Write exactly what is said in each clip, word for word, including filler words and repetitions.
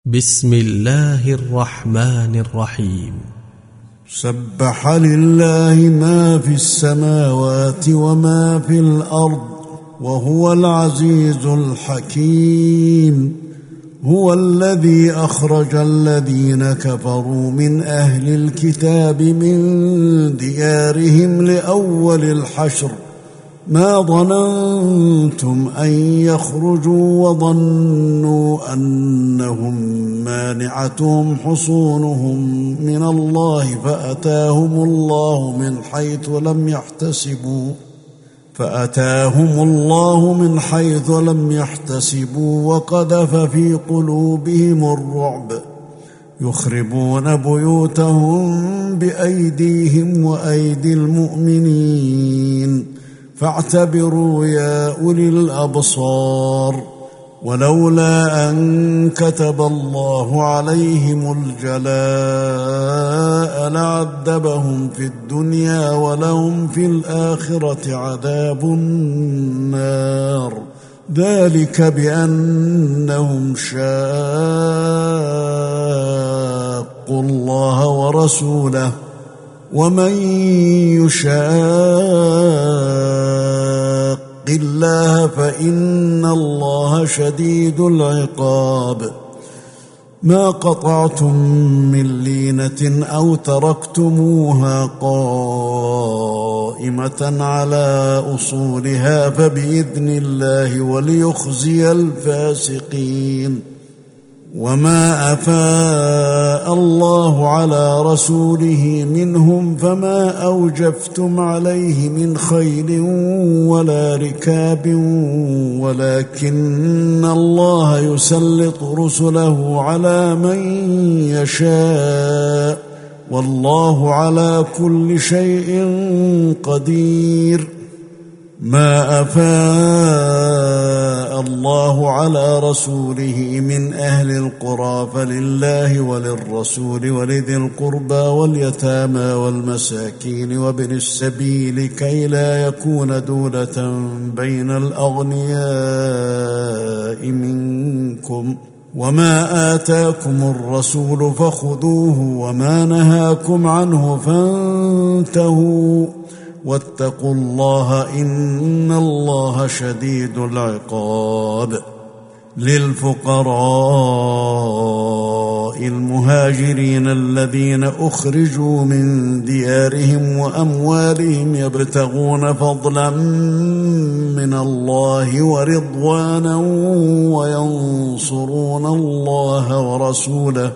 بسم الله الرحمن الرحيم. سبح لله ما في السماوات وما في الأرض وهو العزيز الحكيم. هو الذي أخرج الذين كفروا من أهل الكتاب من ديارهم لأول الحشر ما ظننتم أن يخرجوا وظنوا أنهم مانعتهم حصونهم من الله فأتاهم الله من حيث لم يحتسبوا فأتاهم الله من حيث لم يحتسبوا وقذف في قلوبهم الرعب يخربون بيوتهم بأيديهم وأيدي المؤمنين فاعتبروا يا أولي الأبصار. ولولا أن كتب الله عليهم الجلاء لعذبهم في الدنيا ولهم في الآخرة عذاب النار ذلك بأنهم شاقوا الله ورسوله ومن يشاق الله فإن الله شديد العقاب. ما قطعتم من لينة أو تركتموها قائمة على أصولها فبإذن الله وليخزي الفاسقين. وما أفاء الله على رسوله منهم فما أوجفتم عليه من خيل ولا ركاب ولكن الله يسلط رسله على من يشاء والله على كل شيء قدير. ما أفاء الله على رسوله من أهل القرى فلله وللرسول ولذي القربى واليتامى والمساكين وابن السبيل كي لا يكون دولة بين الأغنياء منكم. وما آتاكم الرسول فخذوه وما نهاكم عنه فانتهوا واتقوا الله إن الله شديد العقاب. للفقراء المهاجرين الذين أخرجوا من ديارهم وأموالهم يبتغون فضلا من الله ورضوانا وينصرون الله ورسوله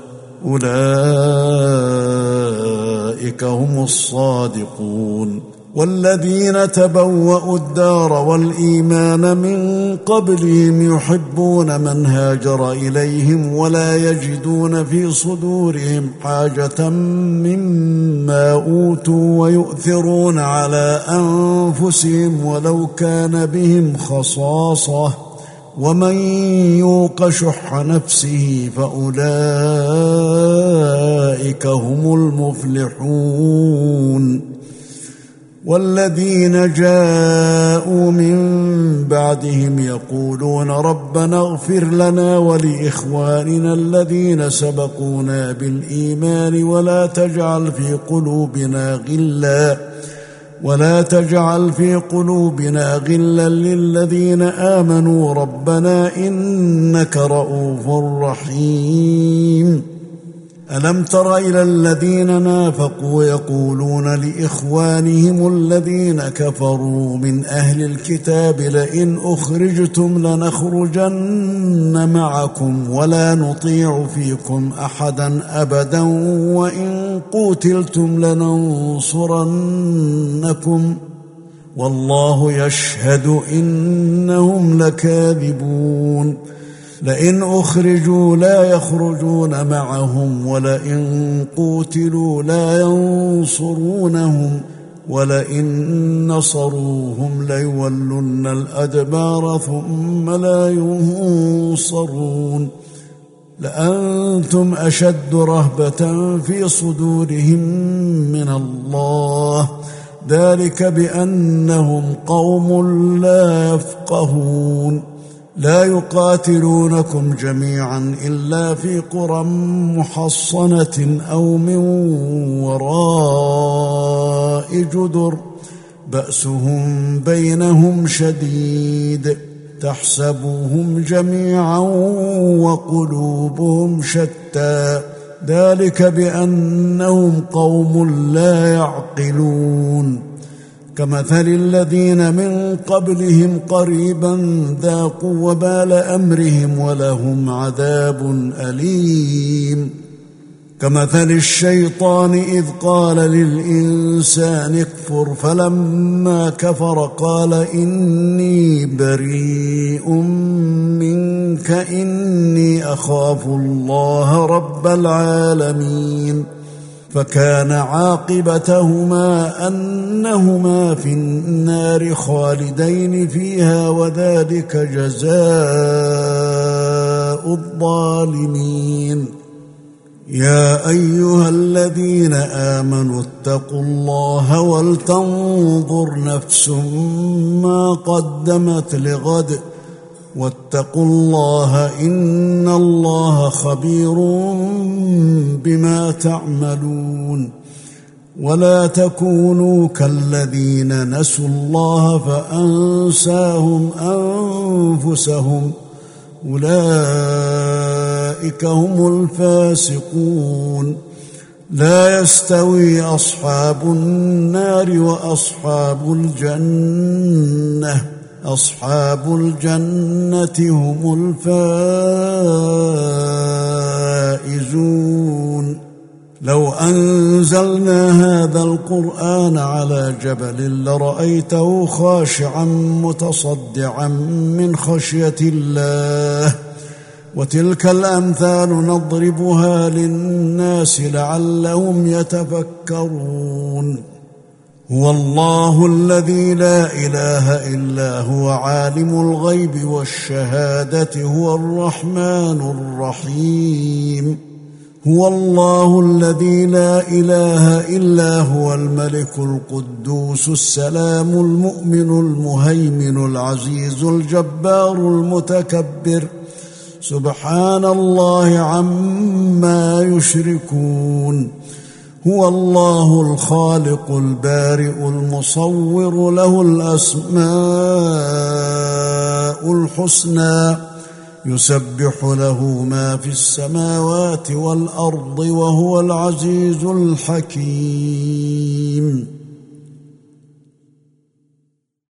أولئك هم الصادقون. والذين تبوأوا الدار والإيمان من قبلهم يحبون من هاجر إليهم ولا يجدون في صدورهم حاجة مما أوتوا ويؤثرون على أنفسهم ولو كان بهم خصاصة ومن يوق شح نفسه فأولئك هم المفلحون. والذين جاءوا من بعدهم يقولون ربنا اغفر لنا ولإخواننا الذين سبقونا بالإيمان ولا تجعل في قلوبنا غلا ولا تجعل في قلوبنا غلا للذين آمنوا ربنا إنك رؤوف رحيم. ألم تر إلى الذين نافقوا يقولون لإخوانهم الذين كفروا من أهل الكتاب لئن أخرجتم لنخرجن معكم ولا نطيع فيكم أحدا أبدا وإن قوتلتم لننصرنكم والله يشهد إنهم لكاذبون. لئن أخرجوا لا يخرجون معهم ولئن قوتلوا لا ينصرونهم ولئن نصروهم ليولن الأدبار ثم لا ينصرون. لأنتم أشد رهبة في صدورهم من الله ذلك بأنهم قوم لا يفقهون. لا يقاتلونكم جميعا إلا في قرى محصنة أو من وراء جدر بأسهم بينهم شديد تحسبوهم جميعا وقلوبهم شتى ذلك بأنهم قوم لا يعقلون كمثل الذين من قبلهم قريبا ذاقوا وبال أمرهم ولهم عذاب أليم كمثل الشيطان إذ قال للإنسان اكفر فلما كفر قال إني بريء منك إني أخاف الله رب العالمين فكان عاقبتهما أنهما في النار خالدين فيها وذلك جزاء الظالمين يا أيها الذين آمنوا اتقوا الله ولتنظر نفس ما قدمت لغد واتقوا الله إن الله خبير بما تعملون ولا تكونوا كالذين نسوا الله فأنساهم أنفسهم أولئك هم الفاسقون لا يستوي أصحاب النار وأصحاب الجنة أصحاب الجنة هم الفائزون لو أنزلنا هذا القرآن على جبل لرأيته خاشعا متصدعا من خشية الله وتلك الأمثال نضربها للناس لعلهم يتفكرون هو الله الذي لا إله إلا هو عالم الغيب والشهادة هو الرحمن الرحيم هو الله الذي لا إله إلا هو الملك القدوس السلام المؤمن المهيمن العزيز الجبار المتكبر سبحان الله عما يشركون هو الله الخالق البارئ المصور له الأسماء الحسنى يسبح له ما في السماوات والأرض وهو العزيز الحكيم